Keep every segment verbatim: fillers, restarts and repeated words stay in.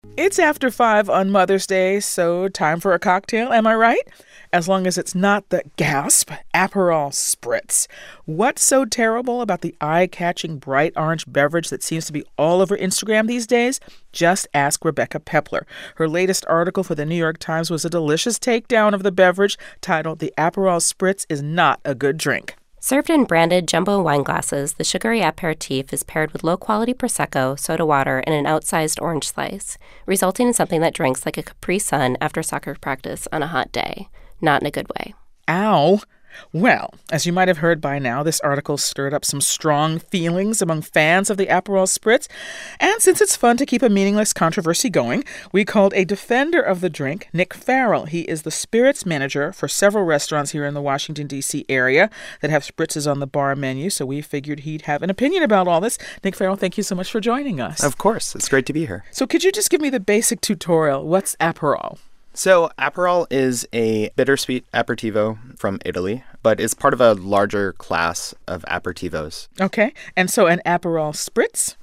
It's after five on Mother's Day, so time for a cocktail, am I right? As long as it's not the gasp, Aperol Spritz. What's so terrible about the eye-catching bright orange beverage that seems to be all over Instagram these days? Just ask Rebecca Pepler. Her latest article for the New York Times was a delicious takedown of the beverage titled "The Aperol Spritz is Not a Good Drink." Served in branded jumbo wine glasses, the sugary aperitif is paired with low-quality Prosecco, soda water, and an outsized orange slice, resulting in something that drinks like a Capri Sun after soccer practice on a hot day. Not in a good way. Ow. Well, as you might have heard by now, this article stirred up some strong feelings among fans of the Aperol Spritz. And since it's fun to keep a meaningless controversy going, we called a defender of the drink, Nick Farrell. He is the spirits manager for several restaurants here in the Washington, D C area that have spritzes on the bar menu, so we figured he'd have an opinion about all this. Nick Farrell, thank you so much for joining us. Of course. It's great to be here. So could you just give me the basic tutorial? What's Aperol? So Aperol is a bittersweet aperitivo from Italy, but it's part of a larger class of aperitivos. Okay. And so an Aperol Spritz?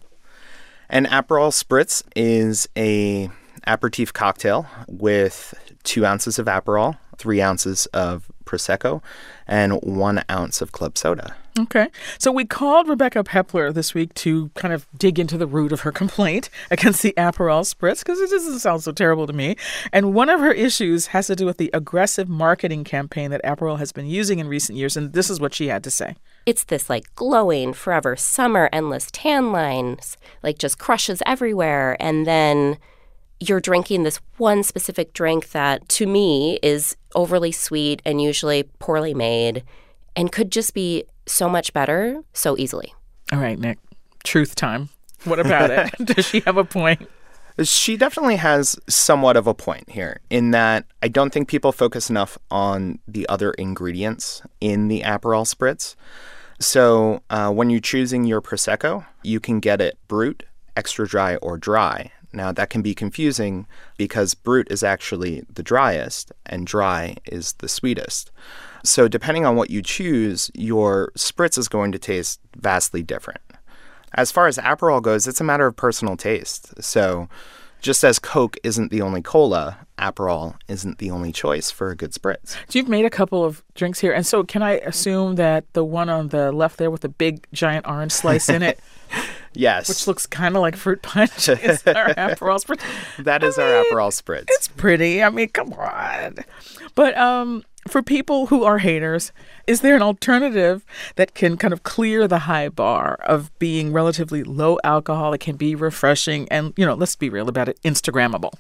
An Aperol Spritz is a aperitif cocktail with two ounces of Aperol, three ounces of Prosecco, and one ounce of club soda. Okay. So we called Rebecca Pepler this week to kind of dig into the root of her complaint against the Aperol Spritz, because it doesn't sound so terrible to me. And one of her issues has to do with the aggressive marketing campaign that Aperol has been using in recent years. And this is what she had to say. It's this like glowing forever summer, endless tan lines, like just crushes everywhere. And then you're drinking this one specific drink that, to me, is overly sweet and usually poorly made and could just be so much better so easily. All right, Nick. Truth time. What about it? Does she have a point? She definitely has somewhat of a point here in that I don't think people focus enough on the other ingredients in the Aperol Spritz. So uh, when you're choosing your Prosecco, you can get it brut, extra dry, or dry. Now, that can be confusing because brut is actually the driest and dry is the sweetest. So depending on what you choose, your spritz is going to taste vastly different. As far as Aperol goes, it's a matter of personal taste. So just as Coke isn't the only cola, Aperol isn't the only choice for a good spritz. So you've made a couple of drinks here. And so can I assume that the one on the left there with the big giant orange slice in it, yes, which looks kind of like fruit punch, is our Aperol Spritz? That is I our mean, Aperol Spritz. It's pretty. I mean, come on. But um, for people who are haters, is there an alternative that can kind of clear the high bar of being relatively low alcohol? It can be refreshing and, you know, let's be real about it, Instagrammable.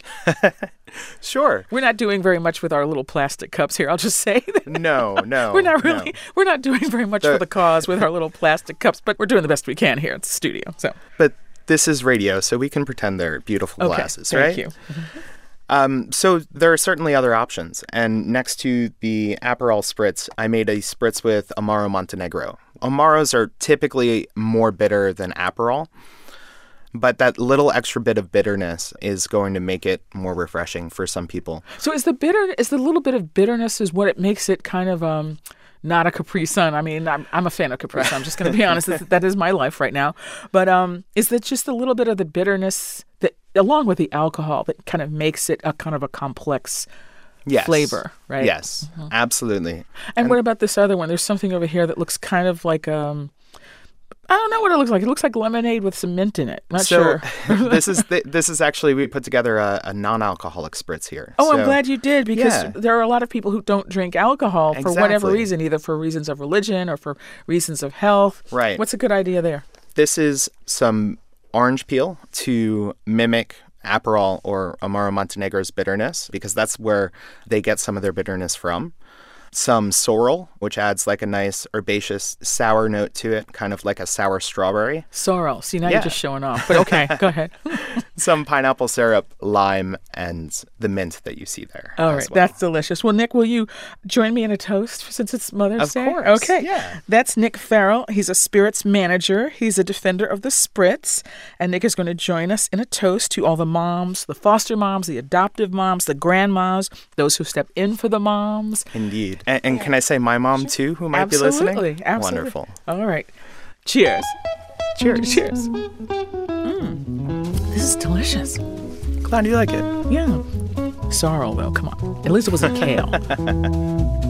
Sure. We're not doing very much with our little plastic cups here. I'll just say that. No, no. We're not really, no. we're not doing very much the, for the cause with our little plastic cups, but we're doing the best we can here at the studio. So, But this is radio, so we can pretend they're beautiful okay, glasses, thank right? you. Um, so there are certainly other options. And next to the Aperol Spritz, I made a Spritz with Amaro Montenegro. Amaros are typically more bitter than Aperol, but that little extra bit of bitterness is going to make it more refreshing for some people. So is the bitter, is the little bit of bitterness is what it makes it kind of um, not a Capri Sun? I mean, I'm, I'm a fan of Capri Sun. I'm just going to be honest. That, that is my life right now. But um, is that just a little bit of the bitterness that, along with the alcohol, that kind of makes it a kind of a complex yes. flavor, right? Yes, mm-hmm. absolutely. And, and what about this other one? There's something over here that looks kind of like, um, I don't know what it looks like. It looks like lemonade with some mint in it. Not so, sure. this is th- this is actually, we put together a, a non-alcoholic spritz here. Oh, so, I'm glad you did, because yeah. there are a lot of people who don't drink alcohol for exactly. whatever reason, either for reasons of religion or for reasons of health. Right. What's a good idea there? This is some orange peel to mimic Aperol or Amaro Montenegro's bitterness, because that's where they get some of their bitterness from. Some sorrel, which adds like a nice herbaceous sour note to it, kind of like a sour strawberry. Sorrel. See, now yeah. you're just showing off. But okay, go ahead. Some pineapple syrup, lime, and the mint that you see there. All right, well. That's delicious. Well, Nick, will you join me in a toast since it's Mother's of Day? Of course. Okay. Yeah. That's Nick Farrell. He's a spirits manager. He's a defender of the spritz. And Nick is going to join us in a toast to all the moms, the foster moms, the adoptive moms, the grandmas, those who step in for the moms. Indeed. And, and can I say my mom, too, who might Absolutely. be listening? Absolutely. Wonderful. All right. Cheers. Cheers. Cheers. Mm. This is delicious. Glad you like it. Yeah. Sorrel, though. Come on. At least it wasn't kale.